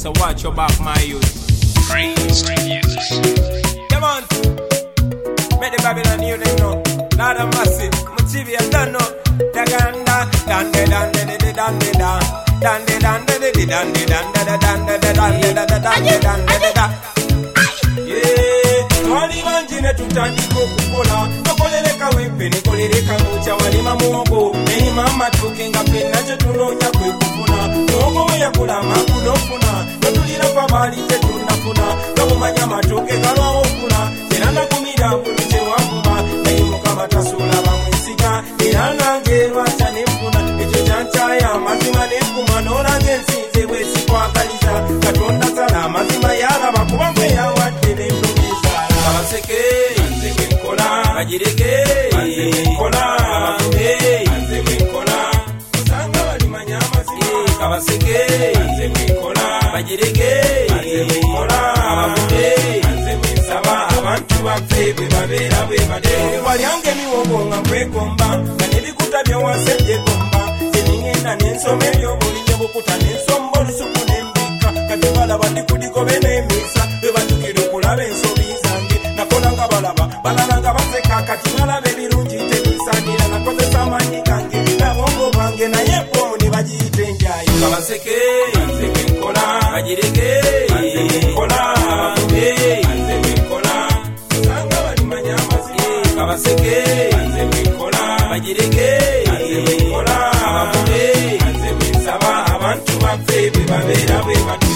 So watch your back, my youth. Praise to music. Come on. Make the Babylon hear them know. Not a massive. Motivia don't know. Daganda, dande, dande, dande, dande, dande, dande, dande, dande, dande, dande, dande, dande, dande. Yeah, twali banjine tutandika okukola tokoleleka wepe nekoleleka mucha walima muogo neima amatoke nga pena kye tunoonya kwe kufuna muogo we yakula amakudofuna notulira pabaali kye tunafuna gabumanya amatoke galwawo okula era nakumira buli kye wavuma naye mukama tasuula bamwesiga era nange lwakya nenfuna ekyo kyankyaya amazima nenkuma n'olanga ensinze bwesikwagaliza katonda sala amazima yalaba kuba gwe yawadde n'endumiza abaseke nze bwenkola bagireke nze bwenkola abavuge nze bwenkola osanga balimanya amazima abaseke nze bwenkola bagireke nze bwenkola abavuge nze bwensaba abantu baffe bwe babeera bwe bade walyange emiwogo nga nkwegomba nga n'ebikuta byewasejje gomba seningenda n'ensoma ebyobulinye bukuta n'ensomba olusuku n'embika kati balaba ndikudigobe n'emisa bwe batukira okulaba ensobi zange nakola nga balala nga baseka kati balaba ebirungi tebisaanira nakozesa amaanyi gange nabongo bwange naye bomu ne bagiyita enjayi nga baseke nze bwenkola bagireke nze bwenkola abavuge nze bwenkola osanga balimanya amazima abaseke nze bwenkola bagireke nze bwenkola abavuge nze bwensaba abantu baffe bwe babeera bwe batyo.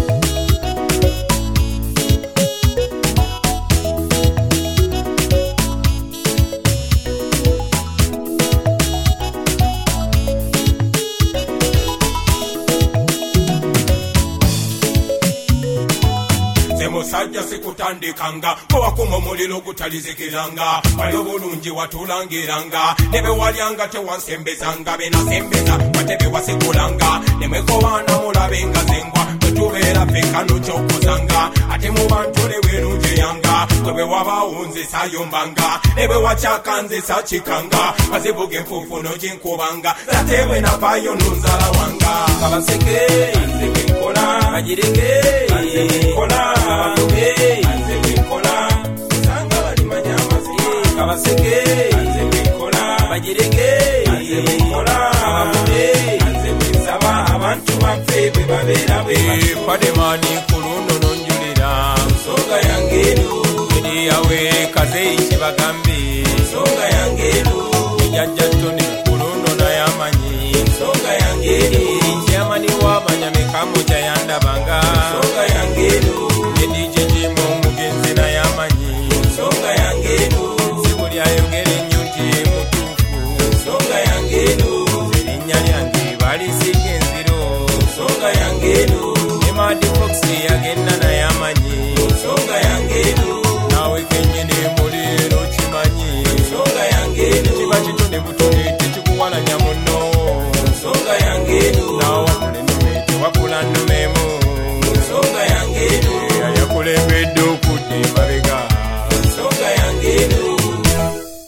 Musajja sikutandikanga kowakuma omuliro gutalizikiranga wali obulungi watulangiranga nebe walyanga tewansembezanga benasembeza watebe wasigulanga nemwekobaana mulabenga zengwa bwetubeera fekano kyokozanga ate mu bantu lewerungi yanga kwebwe wabawunze sayombanga nebe wacyakanze sakikanga bazivuga enfuufuno gyenkubanga zatebwe napayo nunzala wanga abaseke nze bwenkola bagireke nze bwenkola abavuge nze bwenkola osanga balimanya amazima abaseke nze bwenkola bagireke nze bwenkola abavuge nze bwensaba abantu baffe bwe babeera bwe pademani kulundo nonjulira nsonga yange eno eri yawe kazeyi kibagambe nsonga yange eno